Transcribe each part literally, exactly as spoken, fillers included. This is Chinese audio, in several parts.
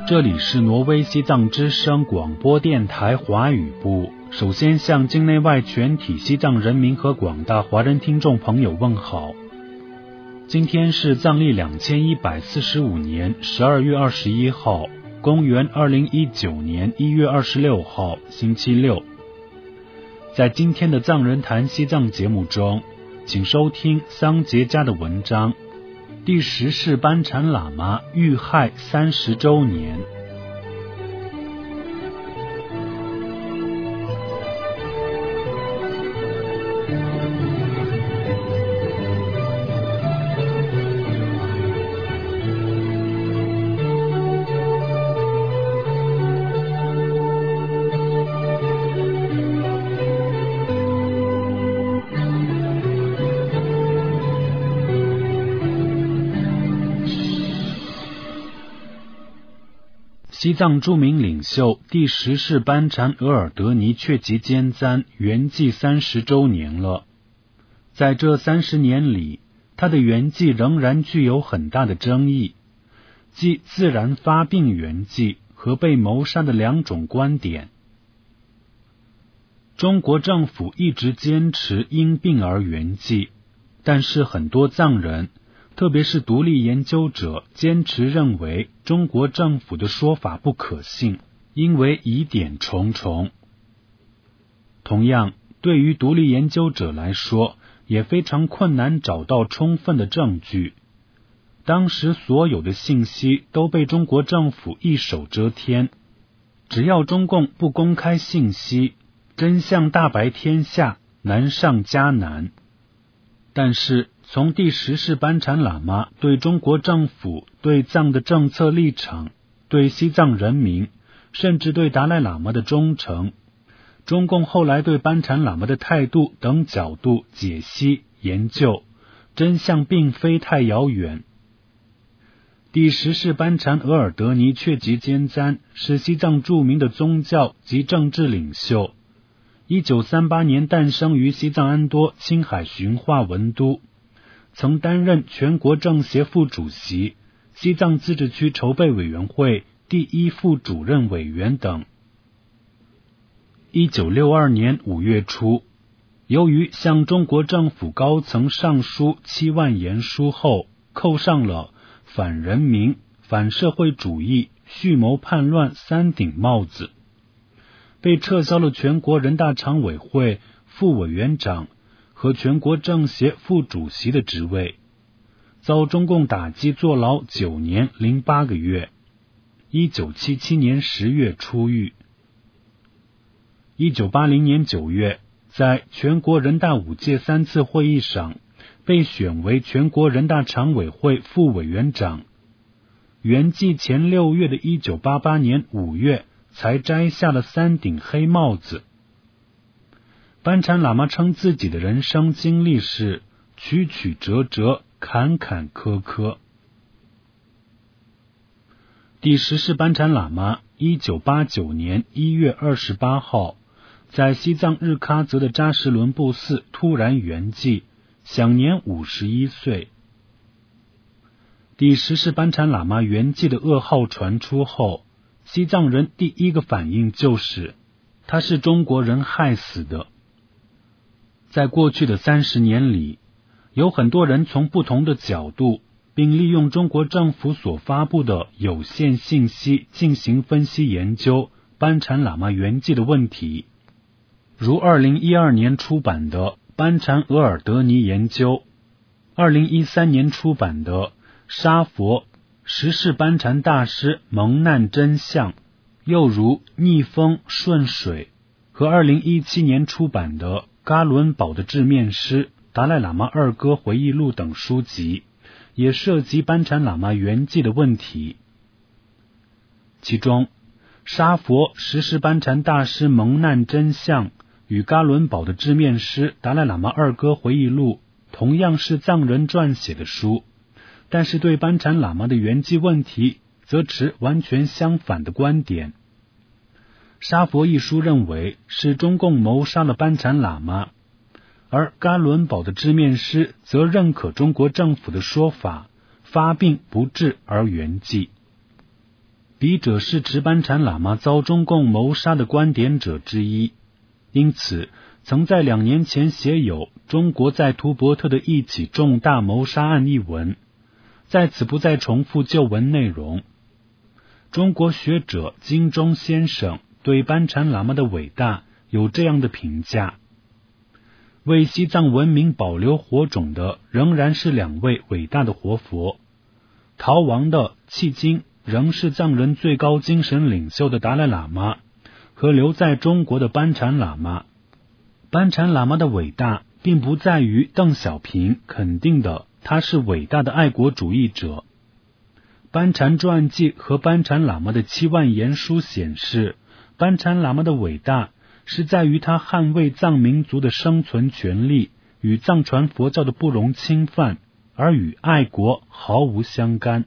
这里是挪威西藏之声广播电台华语部。首先向境内外全体西藏人民和广大华人听众朋友问好。今天是藏历两千一百四十五年十二月二十一号，公元二零一九年一月二十六号，星期六。在今天的藏人谈西藏节目中，请收听桑杰家的文章，第十世班禅喇嘛遇害三十周年。西藏著名领袖第十世班禅额尔德尼确吉坚赞圆寂三十周年了。在这三十年里，他的圆寂仍然具有很大的争议，即自然发病圆寂和被谋杀的两种观点。中国政府一直坚持因病而圆寂，但是很多藏人，特别是独立研究者，坚持认为中国政府的说法不可信，因为疑点重重。同样，对于独立研究者来说，也非常困难找到充分的证据。当时所有的信息都被中国政府一手遮天，只要中共不公开信息，真相大白天下，难上加难。但是从第十世班禅喇嘛对中国政府、对藏的政策立场、对西藏人民，甚至对达赖喇嘛的忠诚，中共后来对班禅喇嘛的态度等角度解析研究，真相并非太遥远。第十世班禅额尔德尼确吉坚赞是西藏著名的宗教及政治领袖，一九三八年诞生于西藏安多青海循化文都，曾担任全国政协副主席、西藏自治区筹备委员会第一副主任委员等。一九六二年五月初，由于向中国政府高层上书七万言书后，扣上了反人民、反社会主义、蓄谋叛乱三顶帽子，被撤销了全国人大常委会副委员长和全国政协副主席的职位，遭中共打击坐牢九年零八个月。一九七七年十月出狱。一九八零年九月，在全国人大五届三次会议上被选为全国人大常委会副委员长。圆寂前六月的一九八八年五月才摘下了三顶黑帽子。班禅喇嘛称自己的人生经历是曲曲折折、坎坎坷坷。第十世班禅喇嘛一九八九年一月二十八号，在西藏日喀则的扎什伦布寺突然圆寂，享年五十一岁。第十世班禅喇嘛圆寂的噩耗传出后，西藏人第一个反应就是他是中国人害死的。在过去的三十年里，有很多人从不同的角度，并利用中国政府所发布的有限信息进行分析研究班禅喇嘛圆寂的问题，如二零一二年出版的《班禅额尔德尼研究》，二零一三年出版的沙佛十世班禅大师蒙难真相，又如逆风顺水，和二零一七年出版的噶伦堡的制面师达赖喇嘛二哥回忆录等书籍，也涉及班禅喇嘛圆寂的问题。其中沙佛十世班禅大师蒙难真相与噶伦堡的制面师达赖喇嘛二哥回忆录同样是藏人撰写的书，但是对班禅喇嘛的圆寂问题则持完全相反的观点。沙佛一书认为是中共谋杀了班禅喇嘛，而噶伦堡的知面师则认可中国政府的说法，发病不治而圆寂。 笔者是持班禅喇嘛遭中共谋杀的观点者之一，因此曾在两年前写有《中国在图伯特的一起重大谋杀案》一文，在此不再重复旧文内容。中国学者金钟先生对班禅喇嘛的伟大有这样的评价：为西藏文明保留火种的仍然是两位伟大的活佛，逃亡的迄今仍是藏人最高精神领袖的达赖喇嘛和留在中国的班禅喇嘛。班禅喇嘛的伟大并不在于邓小平肯定的他是伟大的爱国主义者。班禅传记和班禅喇嘛的七万言书显示，班禅喇嘛的伟大是在于他捍卫藏民族的生存权利与藏传佛教的不容侵犯，而与爱国毫无相干。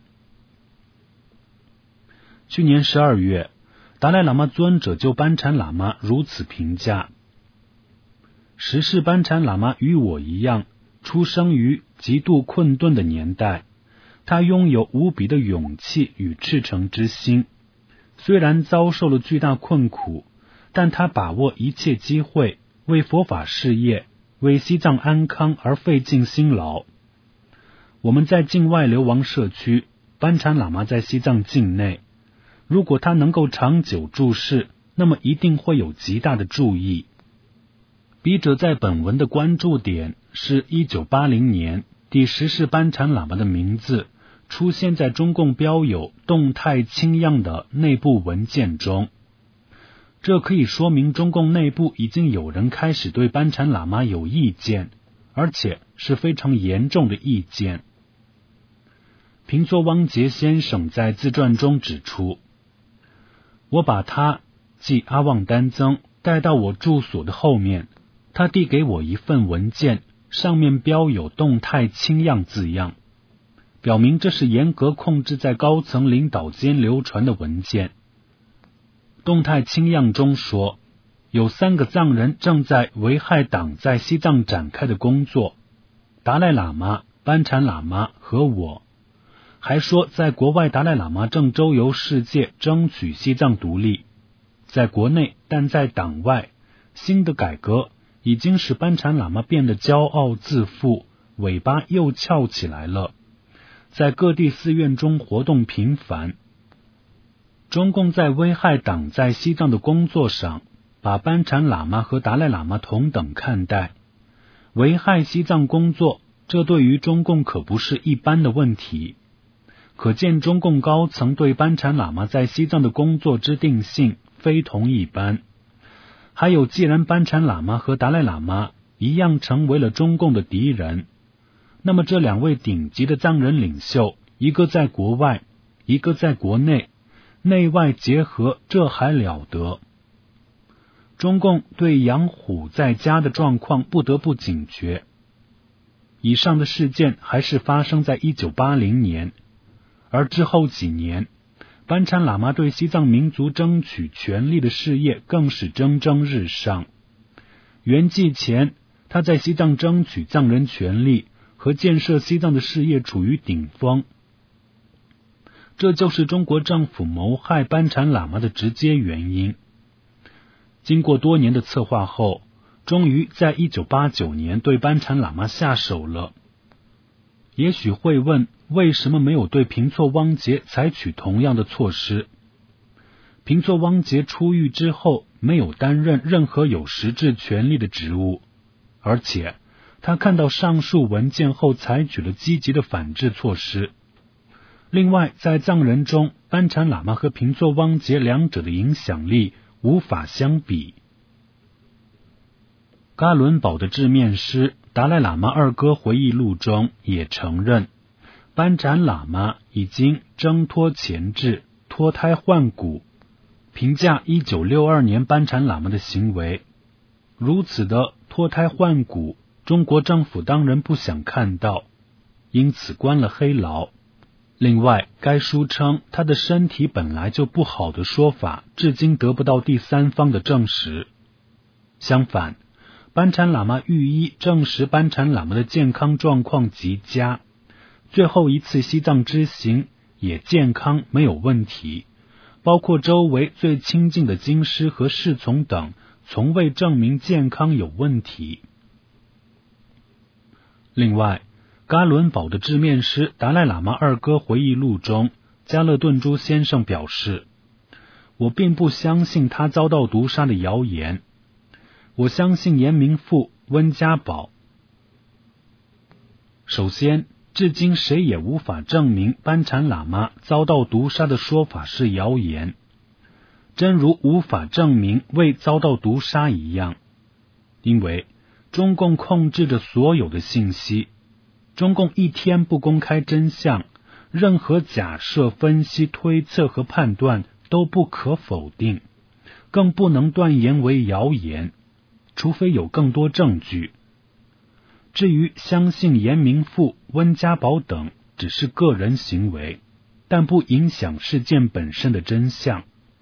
去年十二月，达赖喇嘛尊者就班禅喇嘛如此评价：时世班禅喇嘛与我一样，出生于极度困顿的年代，他拥有无比的勇气与赤诚之心，虽然遭受了巨大困苦，但他把握一切机会，为佛法事业、为西藏安康而费尽辛劳。我们在境外流亡社区，班禅喇嘛在西藏境内，如果他能够长久住世，那么一定会有极大的注意。笔者在本文的关注点是一九八零年第十世班禅喇嘛的名字出现在中共标有动态清样的内部文件中，这可以说明中共内部已经有人开始对班禅喇嘛有意见，而且是非常严重的意见。平措汪杰先生在自传中指出，我把他即阿旺丹增带到我住所的后面，他递给我一份文件，上面标有动态清样字样，表明这是严格控制在高层领导间流传的文件。动态清样中说，有三个藏人正在危害党在西藏展开的工作，达赖喇嘛、班禅喇嘛和我。还说在国外达赖喇嘛正周游世界争取西藏独立，在国内但在党外，新的改革已经使班禅喇嘛变得骄傲自负，尾巴又翘起来了，在各地寺院中活动频繁。中共在危害党在西藏的工作上，把班禅喇嘛和达赖喇嘛同等看待。危害西藏工作，这对于中共可不是一般的问题。可见中共高层对班禅喇嘛在西藏的工作之定性非同一般。还有，既然班禅喇嘛和达赖喇嘛一样成为了中共的敌人，那么这两位顶级的藏人领袖，一个在国外，一个在国内，内外结合，这还了得？中共对养虎在家的状况不得不警觉。以上的事件还是发生在一九八零年，而之后几年，班禅喇嘛对西藏民族争取权利的事业更是蒸蒸日上。圆寂前，他在西藏争取藏人权利和建设西藏的事业处于顶峰。这就是中国政府谋害班禅喇嘛的直接原因。经过多年的策划后，终于在一九八九年对班禅喇嘛下手了。也许会问，为什么没有对平措汪杰采取同样的措施？平措汪杰出狱之后，没有担任任何有实质权力的职务，而且他看到上述文件后采取了积极的反制措施。另外，在藏人中，班禅喇嘛和平措汪杰两者的影响力无法相比。噶伦堡的制面师达赖喇嘛二哥回忆录中也承认，班禅喇嘛已经挣脱前置，脱胎换骨。评价一九六二年班禅喇嘛的行为，如此的脱胎换骨，中国政府当然不想看到，因此关了黑牢。另外，该书称他的身体本来就不好的说法，至今得不到第三方的证实。相反，班禅喇嘛御医证实班禅喇嘛的健康状况极佳，最后一次西藏之行也健康没有问题， 包括周围最亲近的经师和侍从等，从未证明健康有问题。另外，噶伦堡的制面师达赖喇嘛二哥回忆录中，加勒顿珠先生表示，我并不相信他遭到毒杀的谣言，我相信严明富、温家宝。首先，至今谁也无法证明班禅喇嘛遭到毒杀的说法是谣言，真如无法证明未遭到毒杀一样，因为中共控制着所有的信息，中共一天不公开真相，任何假设、分析、推测和判断都不可否定，更不能断言为谣言，除非有更多证据。至于相信严明富、温家宝等只是个人行为，但不影响事件本身的真相。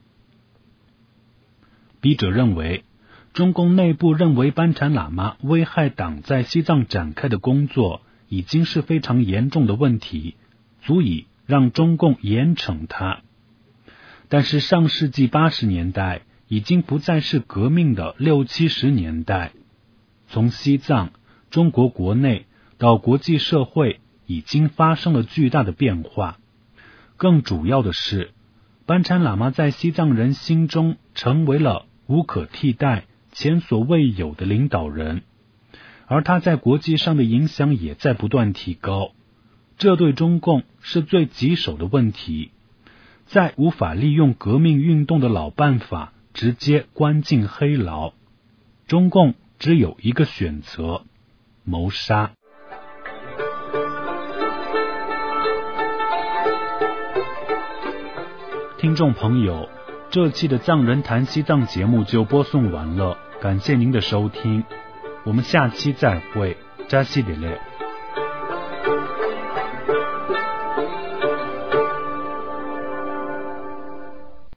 笔者认为，中共内部认为班禅喇嘛危害党在西藏展开的工作已经是非常严重的问题，足以让中共严惩他。但是上世纪八十年代已经不再是革命的六七十年代，从西藏、中国国内到国际社会已经发生了巨大的变化。更主要的是，班禅喇嘛在西藏人心中成为了无可替代、前所未有的领导人，而他在国际上的影响也在不断提高，这对中共是最棘手的问题。再无法利用革命运动的老办法直接关进黑牢，中共只有一个选择：谋杀。听众朋友，这期的藏人谈西藏节目就播送完了，感谢您的收听，我们下期再会，扎西里勒。